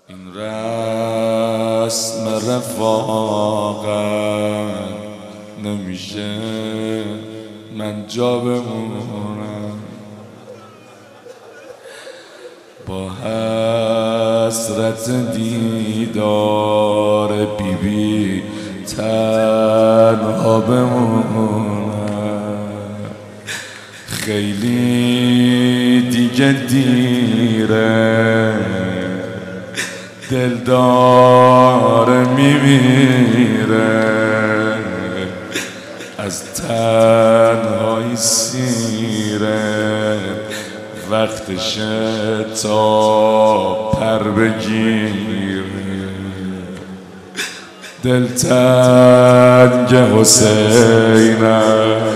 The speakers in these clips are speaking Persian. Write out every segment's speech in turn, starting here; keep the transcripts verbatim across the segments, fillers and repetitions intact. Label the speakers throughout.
Speaker 1: این رسم رفاقت نمیشه من جا بمونم، با حسرت دیدار بی بی تنها بمونم. خیلی دیگه دیره، دل داره میمیره، از تنهایی سیره، وقتشه تا پر بگیره. دلتنگ حسینم،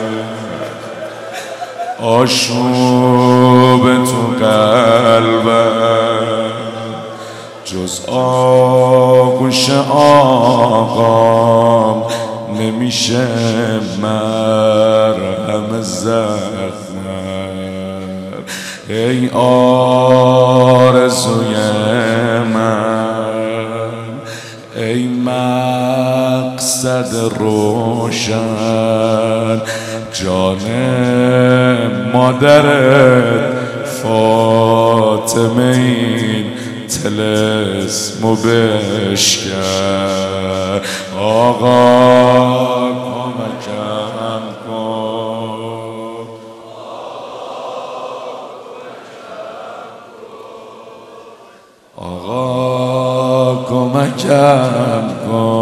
Speaker 1: آشوب تو قلبم، جز آغوش آقام نمیشه مرهم زخمم. ای آرزوی من، ای مقصد روشن، جان مادرت فاطمه این طلسمو بشکن. آقا کمکم کن، آقا کمکم کن.